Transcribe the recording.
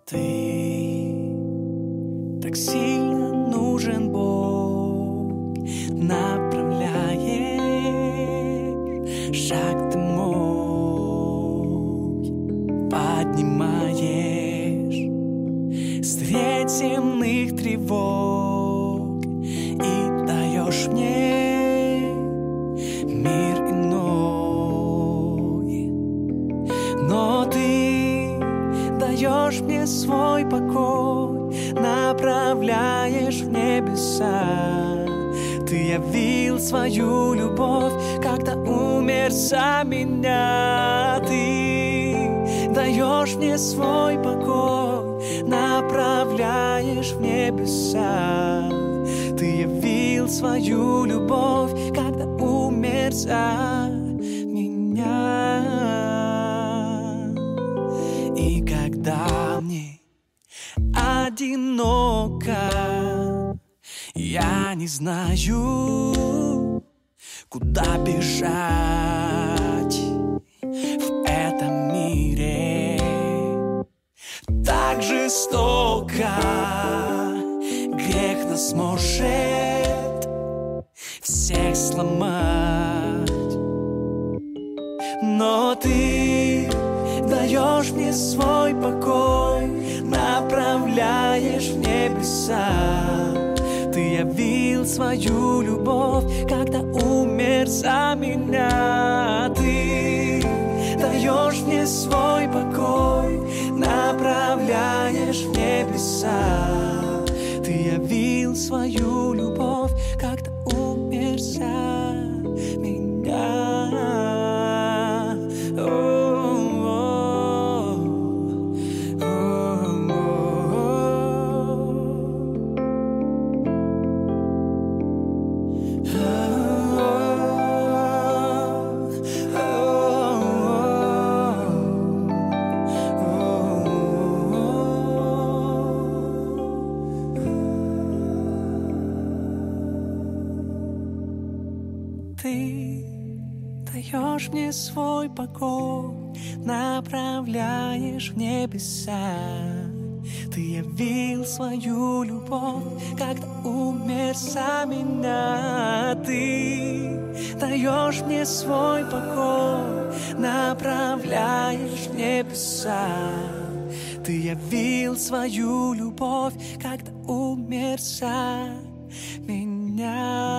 Ты так сильно нужен, Бог, направляешь шаг ты мой, поднимаешь средь земных тревог и даешь мне мир иной. Но ты даешь мне свой покой, направляешь в небеса. Ты явил свою любовь, когда умер за меня. Ты даешь мне свой покой, направляешь в небеса. Ты явил свою любовь, когда умер за меня. И когда мне одиноко, я не знаю, куда бежать в этом мире. Так жестоко грех нас может всех сломать. Но ты даешь мне свой покой, направляешь в небеса. Ты явил свою любовь, когда умер за меня. Ты даешь мне свой покой, направляешь в небеса. Ты явил свою любовь, когда умер за меня. Ты даешь мне свой покой, направляешь в небеса. Ты явил свою любовь, когда умер за меня. Ты даешь мне свой покой, направляешь в небеса. Ты явил свою любовь, когда умер за меня.